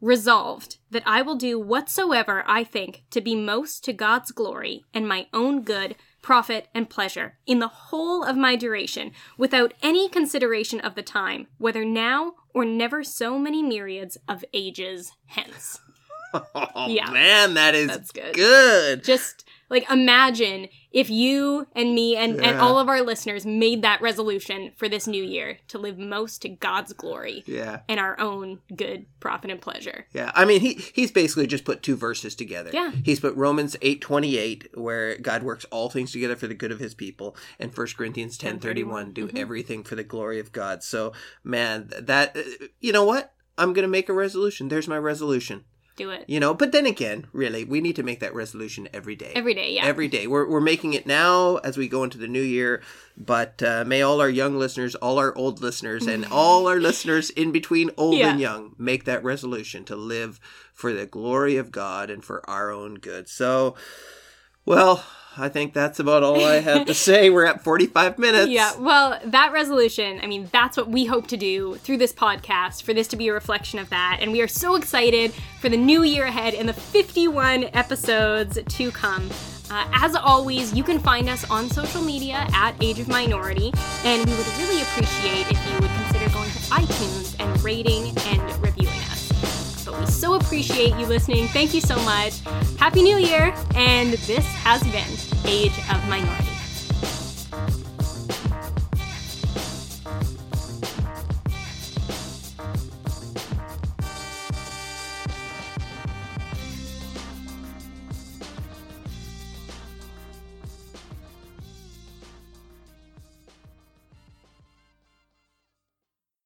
resolved that I will do whatsoever I think to be most to God's glory and my own good, profit, and pleasure in the whole of my duration, without any consideration of the time, whether now or never so many myriads of ages hence. Oh, Yeah. man, that is That's good. good. Just, like, imagine if you and me and, and Yeah. all of our listeners made that resolution for this new year to live most to God's glory Yeah. and our own good, profit, and pleasure. Yeah, I mean, he he's basically just put two verses together. Yeah. He's put Romans eight twenty-eight, where God works all things together for the good of his people, and First Corinthians ten thirty-one, do Mhm. everything for the glory of God. So, man, that, you know what? I'm going to make a resolution. There's my resolution. Do it. You know, but then again, really, we need to make that resolution every day. Every day, yeah. Every day. We're, we're making it now as we go into the new year, but uh, may all our young listeners, all our old listeners, and all our listeners in between old Yeah. and young make that resolution to live for the glory of God and for our own good. So, well, I think that's about all I have to say. We're at forty-five minutes. Yeah, well, that resolution, I mean, that's what we hope to do through this podcast, for this to be a reflection of that. And we are so excited for the new year ahead and the fifty-one episodes to come. Uh, as always, you can find us on social media at Age of Minority, and we would really appreciate if you would consider going to iTunes and rating and reviewing us. But we so appreciate you listening. Thank you so much. Happy New Year, and this has been Age of Minority.